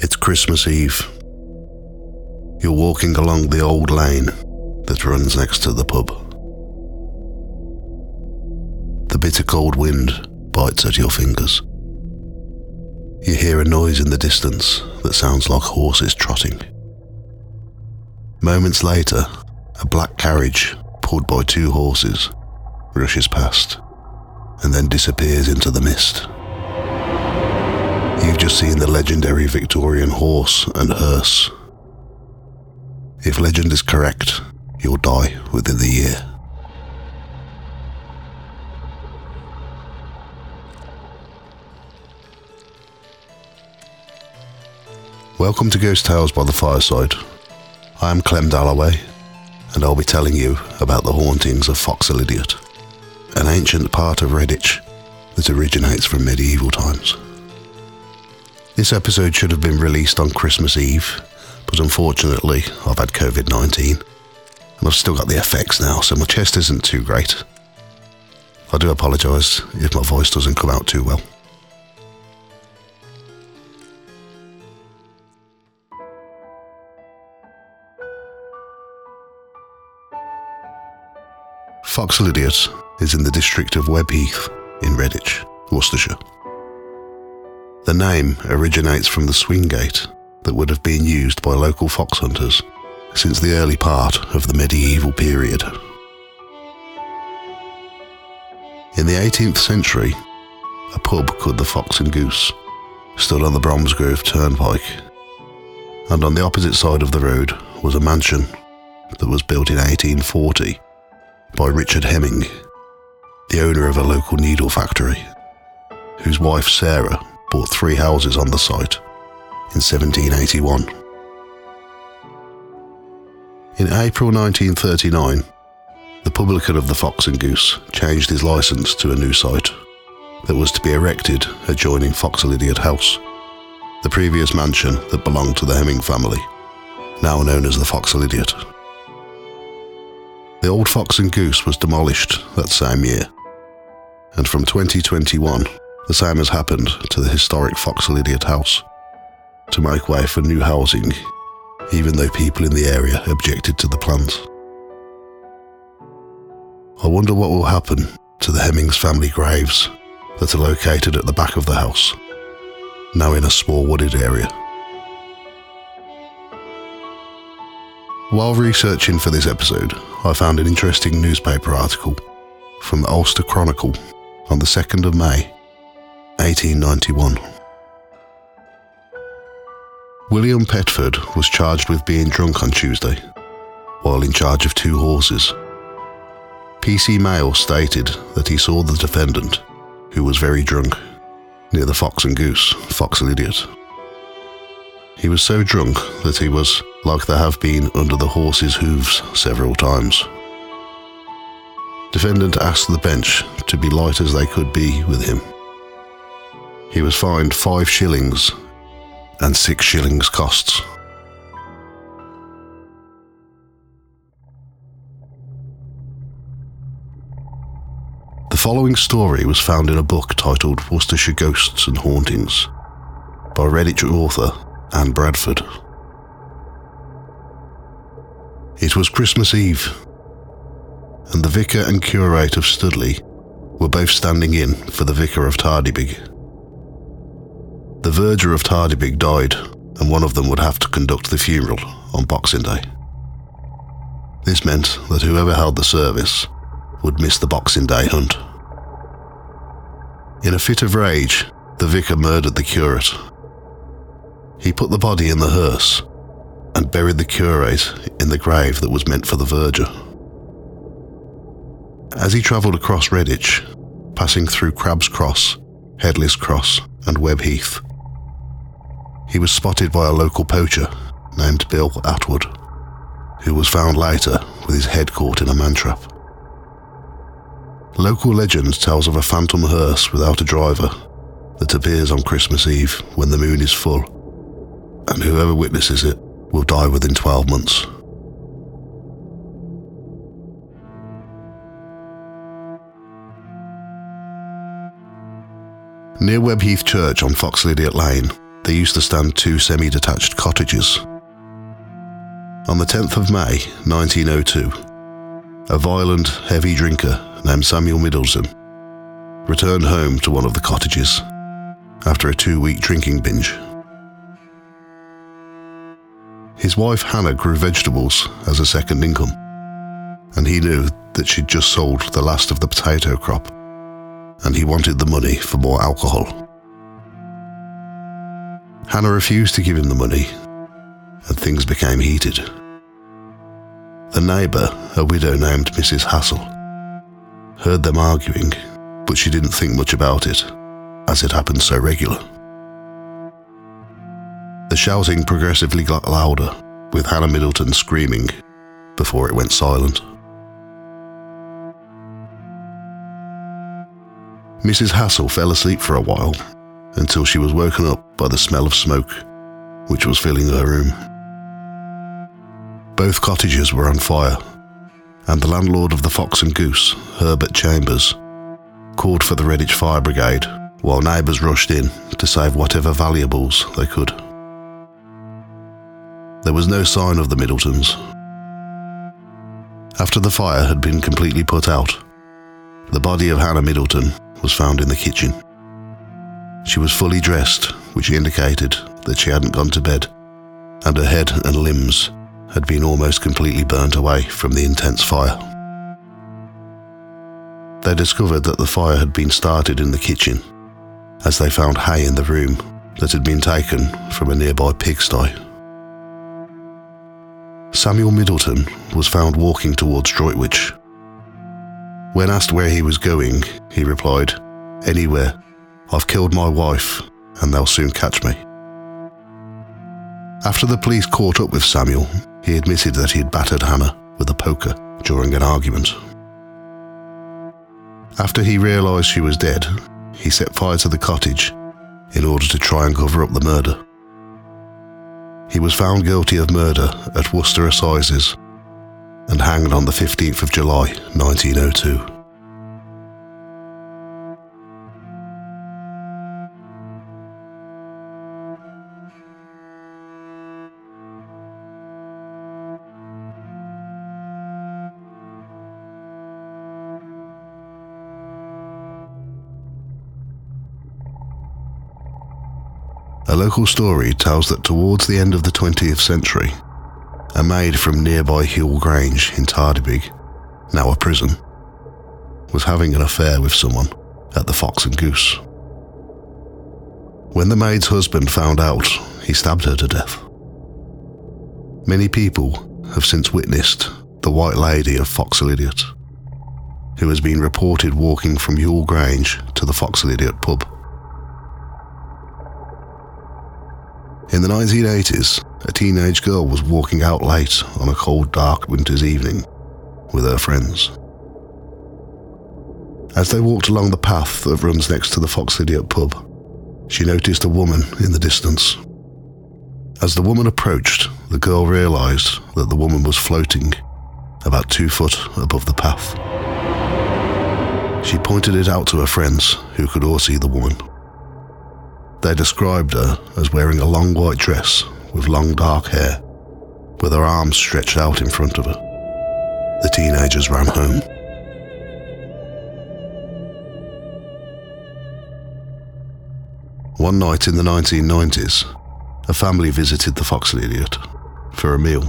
It's Christmas Eve. You're walking along the old lane that runs next to the pub. The bitter cold wind bites at your fingers. You hear a noise in the distance that sounds like horses trotting. Moments later, a black carriage pulled by two horses rushes past and then disappears into the mist. You've just seen the legendary Victorian horse and hearse. If legend is correct, you'll die within the year. Welcome to Ghost Tales by the Fireside. I am Clem Dalloway, and I'll be telling you about the hauntings of Foxhall Idiot, an ancient part of Redditch that originates from medieval times. This episode should have been released on Christmas Eve, but unfortunately I've had COVID-19, and I've still got the effects now, so my chest isn't too great. I do apologise if my voice doesn't come out too well. Foxhall Idiot is in the district of Webheath in Redditch, Worcestershire. The name originates from the swing gate that would have been used by local fox hunters since the early part of the medieval period. In the 18th century, a pub called the Fox and Goose stood on the Bromsgrove Turnpike, and on the opposite side of the road was a mansion that was built in 1840 by Richard Hemming, the owner of a local needle factory, whose wife Sarah bought 3 houses on the site in 1781. In April 1939, the publican of the Fox and Goose changed his licence to a new site that was to be erected adjoining Foxhall Idiot House, the previous mansion that belonged to the Hemming family, now known as the Foxhall Idiot. The old Fox and Goose was demolished that same year, and from 2021, the same has happened to the historic Foxhall Idiot House, to make way for new housing, even though people in the area objected to the plans. I wonder what will happen to the Hemmings family graves that are located at the back of the house, now in a small wooded area. While researching for this episode, I found an interesting newspaper article from the Ulster Chronicle on the 2nd of May, 1891. William Petford was charged with being drunk on Tuesday, while in charge of 2 horses. PC Mail stated that he saw the defendant, who was very drunk, near the Fox and Goose, Foxhall Idiot. He was so drunk that he was like they have been under the horse's hooves several times. Defendant asked the bench to be light as they could be with him. He was fined 5 shillings and 6 shillings costs. The following story was found in a book titled Worcestershire Ghosts and Hauntings by Redditch author Anne Bradford. It was Christmas Eve, and the vicar and curate of Studley were both standing in for the vicar of Tardybig. The verger of Tardybig died, and one of them would have to conduct the funeral on Boxing Day. This meant that whoever held the service would miss the Boxing Day hunt. In a fit of rage, the vicar murdered the curate. He put the body in the hearse and buried the curate in the grave that was meant for the verger. As he travelled across Redditch, passing through Crab's Cross, Headless Cross and Webheath, he was spotted by a local poacher named Bill Atwood, who was found later with his head caught in a man-trap. Local legend tells of a phantom hearse without a driver that appears on Christmas Eve when the moon is full, and whoever witnesses it will die within 12 months. Near Webheath Church on Foxhall Idiot Lane there used to stand two semi-detached cottages. On the 10th of May 1902, a violent, heavy drinker named Samuel Middleton returned home to one of the cottages after a 2-week drinking binge. His wife Hannah grew vegetables as a second income, and he knew that she'd just sold the last of the potato crop, and he wanted the money for more alcohol. Hannah refused to give him the money, and things became heated. The neighbour, a widow named Mrs. Hassel, heard them arguing, but she didn't think much about it, as it happened so regular. The shouting progressively got louder, with Hannah Middleton screaming before it went silent. Mrs. Hassel fell asleep for a while until she was woken up by the smell of smoke, which was filling her room. Both cottages were on fire, and the landlord of the Fox and Goose, Herbert Chambers, called for the Redditch Fire Brigade, while neighbours rushed in to save whatever valuables they could. There was no sign of the Middletons. After the fire had been completely put out, the body of Hannah Middleton was found in the kitchen. She was fully dressed, which indicated that she hadn't gone to bed, and her head and limbs had been almost completely burnt away from the intense fire. They discovered that the fire had been started in the kitchen, as they found hay in the room that had been taken from a nearby pigsty. Samuel Middleton was found walking towards Droitwich. When asked where he was going, he replied, "Anywhere. I've killed my wife, and they'll soon catch me." After the police caught up with Samuel, he admitted that he had battered Hannah with a poker during an argument. After he realised she was dead, he set fire to the cottage in order to try and cover up the murder. He was found guilty of murder at Worcester Assizes and hanged on the 15th of July 1902. A local story tells that towards the end of the 20th century, a maid from nearby Hewell Grange in Tardebigge, now a prison, was having an affair with someone at the Fox and Goose. When the maid's husband found out, he stabbed her to death. Many people have since witnessed the White Lady of Foxhall Idiot, who has been reported walking from Hewell Grange to the Foxhall Idiot pub. In the 1980s, a teenage girl was walking out late on a cold, dark winter's evening with her friends. As they walked along the path that runs next to the Foxhall Idiot pub, she noticed a woman in the distance. As the woman approached, the girl realised that the woman was floating about 2 foot above the path. She pointed it out to her friends, who could all see the woman. They described her as wearing to a long white dress with long dark hair, with her arms stretched out in front of her. The teenagers ran home. One night in the 1990s, a family visited the Foxhall Idiot for a meal.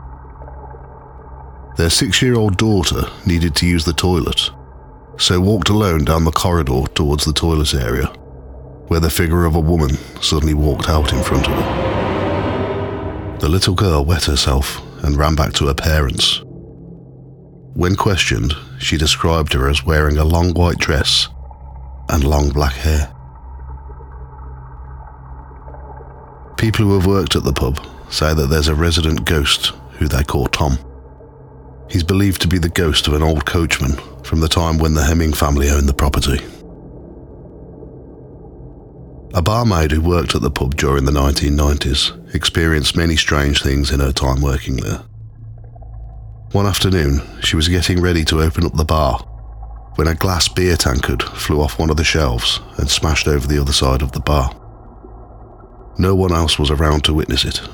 Their 6-year-old daughter needed to use the toilet, so walked alone down the corridor towards the toilet area, where the figure of a woman suddenly walked out in front of her. The little girl wet herself and ran back to her parents. When questioned, she described her as wearing a long white dress and long black hair. People who have worked at the pub say that there's a resident ghost who they call Tom. He's believed to be the ghost of an old coachman from the time when the Hemming family owned the property. A barmaid who worked at the pub during the 1990s experienced many strange things in her time working there. One afternoon, she was getting ready to open up the bar when a glass beer tankard flew off one of the shelves and smashed over the other side of the bar. No one else was around to witness it.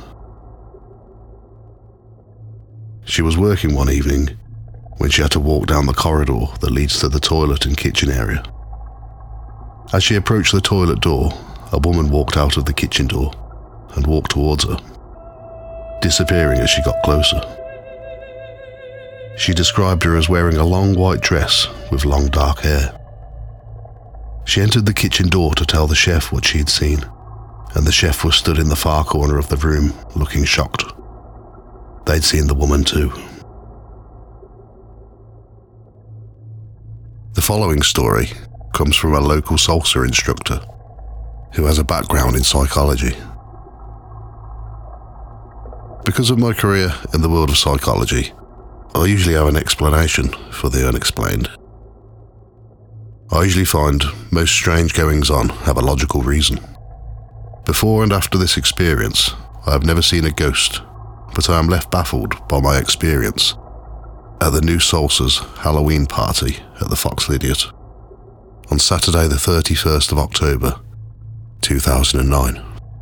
She was working one evening when she had to walk down the corridor that leads to the toilet and kitchen area. As she approached the toilet door, a woman walked out of the kitchen door and walked towards her, disappearing as she got closer. She described her as wearing a long white dress with long dark hair. She entered the kitchen door to tell the chef what she had seen, and the chef was stood in the far corner of the room, looking shocked. They'd seen the woman too. The following story comes from a local salsa instructor who has a background in psychology. Because of my career in the world of psychology, I usually have an explanation for the unexplained. I usually find most strange goings-on have a logical reason. Before and after this experience, I have never seen a ghost, but I am left baffled by my experience at the New Salsa's Halloween party at the Fox Lydiot on Saturday the 31st of October, 2009.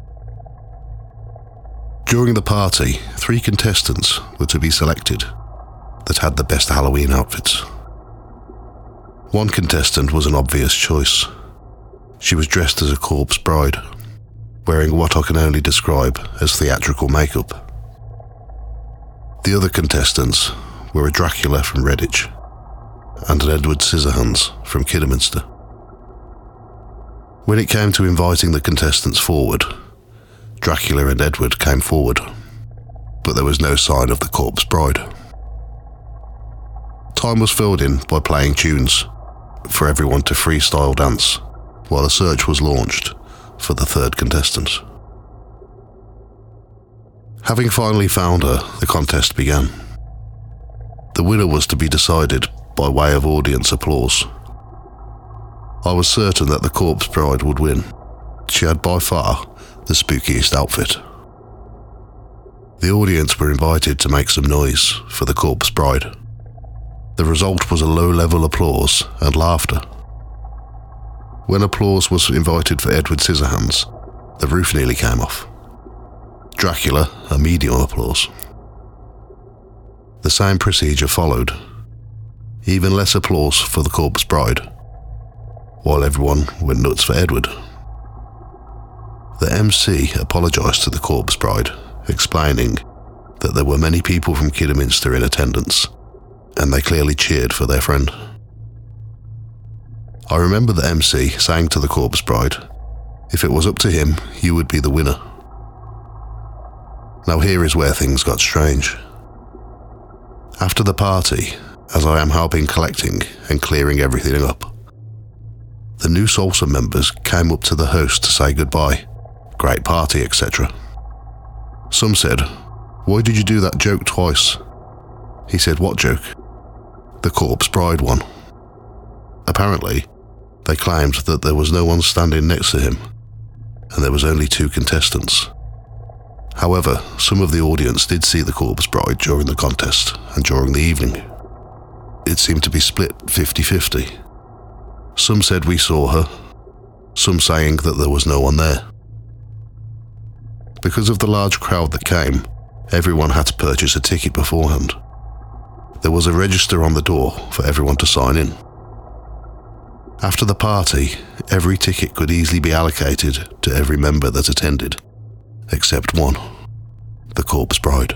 During the party, 3 contestants were to be selected that had the best Halloween outfits. One contestant was an obvious choice. She was dressed as a corpse bride, wearing what I can only describe as theatrical makeup. The other contestants were a Dracula from Redditch and an Edward Scissorhands from Kidderminster. When it came to inviting the contestants forward, Dracula and Edward came forward, but there was no sign of the corpse bride. Time was filled in by playing tunes for everyone to freestyle dance while a search was launched for the third contestant. Having finally found her, the contest began. The winner was to be decided by way of audience applause. I was certain that the corpse bride would win. She had by far the spookiest outfit. The audience were invited to make some noise for the corpse bride. The result was a low-level applause and laughter. When applause was invited for Edward Scissorhands, the roof nearly came off. Dracula, a medium applause. The same procedure followed. Even less applause for the corpse bride, while everyone went nuts for Edward. The MC apologised to the corpse bride, explaining that there were many people from Kidderminster in attendance, and they clearly cheered for their friend. I remember the MC saying to the corpse bride, if it was up to him, you would be the winner. Now here is where things got strange. After the party, as I am helping collecting and clearing everything up, the New Salsa members came up to the host to say goodbye, great party, etc. Some said, why did you do that joke twice? He said, what joke? The corpse bride one. Apparently, they claimed that there was no one standing next to him, and there was only 2 contestants. However, some of the audience did see the corpse bride during the contest and during the evening. It seemed to be split 50-50. Some said we saw her, some saying that there was no one there. Because of the large crowd that came, everyone had to purchase a ticket beforehand. There was a register on the door for everyone to sign in. After the party, every ticket could easily be allocated to every member that attended, except one, the corpse bride.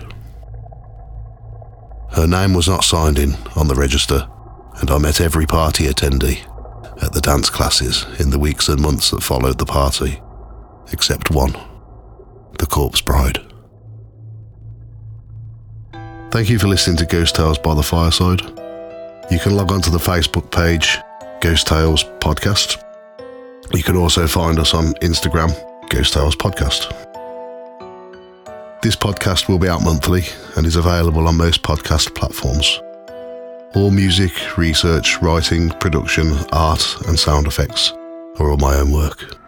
Her name was not signed in on the register, and I met every party attendee at the dance classes in the weeks and months that followed the party, except one, the corpse bride. Thank you for listening to Ghost Tales by the Fireside. You can log on to the Facebook page, Ghost Tales Podcast. You can also find us on Instagram, Ghost Tales Podcast. This podcast will be out monthly and is available on most podcast platforms. All music, research, writing, production, art and sound effects are all my own work.